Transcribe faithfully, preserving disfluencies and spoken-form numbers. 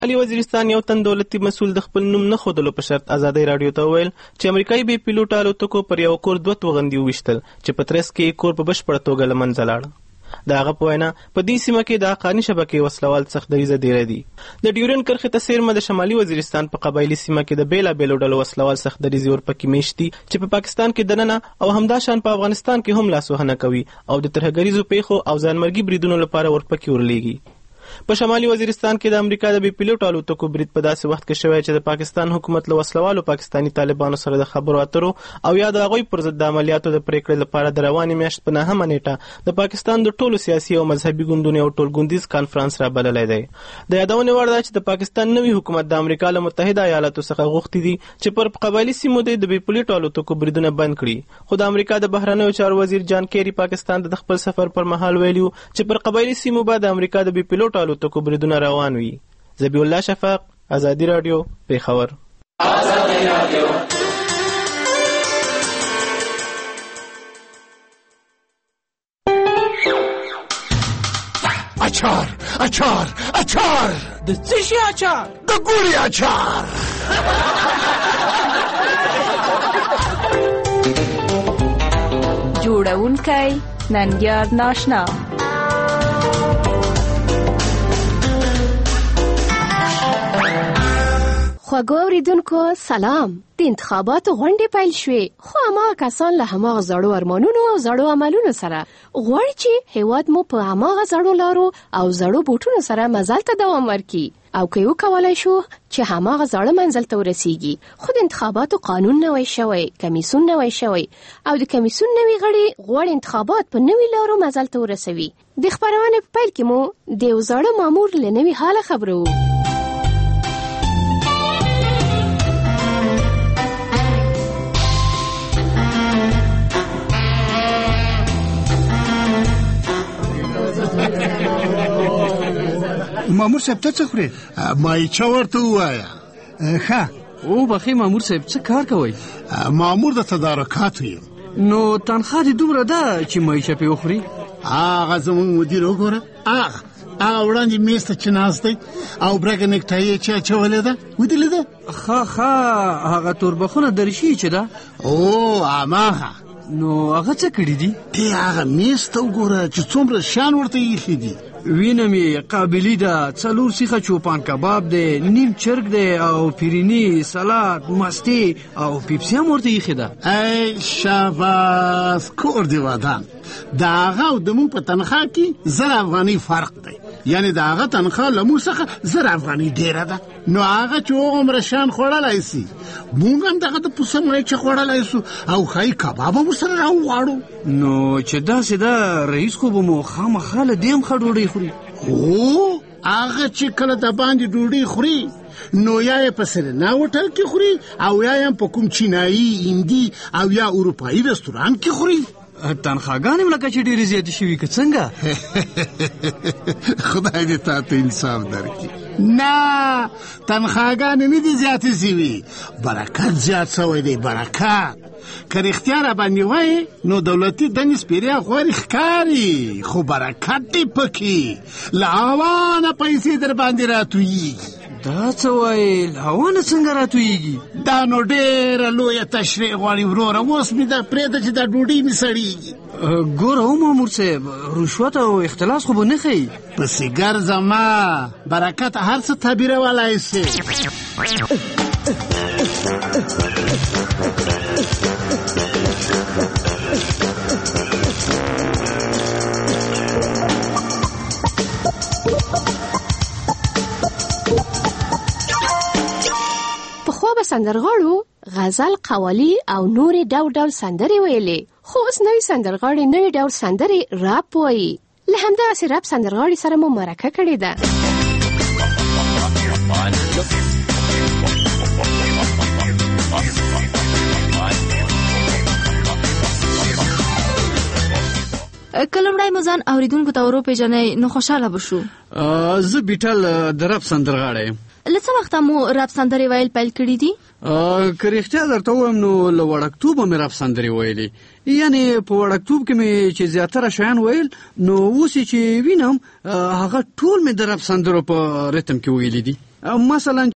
علي وزیرستان یو تن دولتي مسؤل د خپل نوم نه ښودلو په شرط ازادۍ راډیو ته وویل چې امریکایي بې پیلوټه الوتکو پر یو کور دوه توغندي وویشتل چې په ترڅ کې کور په بشپړه توګه له منځه لاړ. د هغه په وینا په دې سیمه کې د حقاني شبکې وسلوال سخت دریځه ډیره دي. د ډیورن کرښې ته څیرمه د شمالي وزیرستان په قبایلي سیمه کې د بیلابیلو ډلو وسلوال سخت دریځې ورپکې میشت دي چې په پاکستان کې دننه او همداشان په افغانستان کې هم لاسوهنه کوي او د ترهګریزو پیښو او ځانمرګي بریدونو لپاره ورپکې ورلیږي. په شمالي وزیرستان کې د امریکا د بې پیلوټو الوتکو برید په داسې وخت کې شوی چې د پاکستان حکومت له وسلوالو پاکستاني طالبانو سره د خبرو اترو او یا د هغوی پر ضد د عملیاتو د پریکړې لپاره د روانې میاشت په نهمه نیټه د پاکستان د ټولو سیاسي او مذهبي ګوندونو یو ټولګوندیز کانفرانس رابللی دی. د یادونې وړ ده چې د پاکستان نوي حکومت د امریکا له متحده ایالاتو څخه غوښتي دي چې پر قبایلي سیمو د بې پیلوټو الوتکو بریدونه بند کړي، خو د امریکا د بهرنیو چارو وزیر جان کیری پاکستان د خپل سفر پر مهال ویلي چې پر قبایلي سیمو به د امریکا د بې پیلوټو الوتکو بریدونه روان وي. ذبیح الله شفاق، آزادی رادیو، پیښور. آزادی رادیو. اچار اچار اچار د څه شي اچار؟ د ګوري اچار. جوړونکی ننګیار ناشنا. خواږه اوریدونکو سلام. د انتخاباتو غونډې پیل شوې، خو هماغه کسان له هماغه زړو ارمانونو او زړو عملونو سره غواړي چې هیواد مو په هماغه زړو لارو او زړو بوټونو سره مزل ته دوام ورکړي او که یو کولای شو چې هماغه زړه منزل ته ورسیږي. خو د انتخاباتو قانون نوی شوی، کمیسیون نوی شوی او د کمیسیون نوی غړي غواړي انتخابات په نوي لارو مزل ته ورسوي. د خبرونې په پیل کې مو د یو زړه مامور له نوي حاله خبرو. مامور صاحب ته څه خوري؟ ما یې چا ورته ووایه. ښه او بخې مامور صاحب څه کار کوئ؟ مامور د تدارکاتو یم. نو تنخوا دې دومره ده چې معیشه پې وخوري؟ هغه زموږ مدیر وګوره، هغه هغه وړاندې میز ته چې ناست دی او برګه نیکټایي یې چې اچولې ده، ویدلې ده؟ ښه ښه هغه توربخونه دریشي چې ده؟ او هماغه. نو هغه څه کړي دي؟ ته هغه میز ته وګوره چې څومره شان ورته ایښي دي. وینم یې قابلی ده، څلور سیخه چوپان کباب دی، نیم چرګ دی او پیرینی، سلاد، مستې او پیپسي هم ورته ایښې ده. ای شاباس کور دی ودان. د هغه او د مونږ په تنخوا کې زر افغانۍ فرق دی، یعنی د هغه تنخوا له مونږ څخه زر افغانۍ ډېره ده. نو هغه چې هغومره شان خوړلی سي، مونږ هم دغه د پسه مرچه خوړلی سو او ښایي کباب هم ورسره راوغواړو. نو چې داسې ده رئیس خو به مو خامخا له دې هم ښه ډوډۍ خوري. هو هغه چې کله د باندې ډوډۍ خوري نو یا یې په سرینا هوټل کې خوري او یا یې په کوم چینایي، هندي او یا اروپایي رستوران کې خوري. تنخواګانې هم لکه چې ډېرې زیاتې شوي که څنګه؟ خدای دې تا ته انصاف درکړي. نه تنخواګانې نه دي زیاتې شوي، برکت زیات شوی دی. برکت که رښتیا را باندې وایې نو دولتي دندې سپېریا غوړې ښکاري، خو برکت دی پکې، له هوانه پیسې در باندې راتویېږي. دا څه وایې؟ له هوانه څنګه راتویېږي؟ دا نو ډېره لویه تشریح غواړي وروره. اوس مې دا پرېږده چې دا ډوډۍ مې سړېږي. ګوره او مامور صاحب، رشوت او اختلاس خو به نه ښیي. پسې ګرځه ما، برکت هر څه تعبیرولی سي. سندرغاړو غزل، قوالی او نورې ډول ډول سندرې ویلې، خو اوس نوې سندرغاړي نوې ډول سندرې راپ وایي. له همداسې راپ سندرغاړي سره مو مرکه کړې ده. کله وړای مو ځان اوریدونکو ته ورو پیژنئ نو خوشحاله بشو. زه بیټل د راپ سندرغاړی یم. له څه وخته مو راپ سندرې ویل پیل کړي دي؟ که رښتیا درته ووایم نو له وړکتوبه مې راپ سندرې ویلې، یعنې په وړکتوب کې مې چې زیاتره شیان ویل، نو اوس چې وینم هغه ټول مې د راپ سندرو په ریتم کې ویلي دي. مثلا